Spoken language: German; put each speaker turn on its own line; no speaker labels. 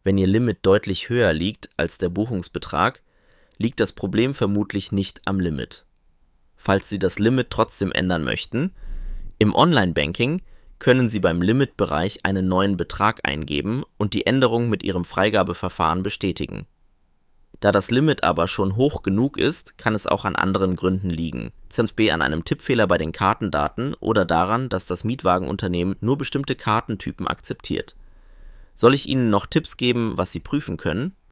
Wenn Ihr Limit deutlich höher liegt als der Buchungsbetrag, liegt das Problem vermutlich nicht am Limit. Falls Sie das Limit trotzdem ändern möchten, im Online-Banking können Sie beim Limitbereich einen neuen Betrag eingeben und die Änderung mit Ihrem Freigabeverfahren bestätigen. Da das Limit aber schon hoch genug ist, kann es auch an anderen Gründen liegen, z.B. an einem Tippfehler bei den Kartendaten oder daran, dass das Mietwagenunternehmen nur bestimmte Kartentypen akzeptiert. Soll ich Ihnen noch Tipps geben, was Sie prüfen können?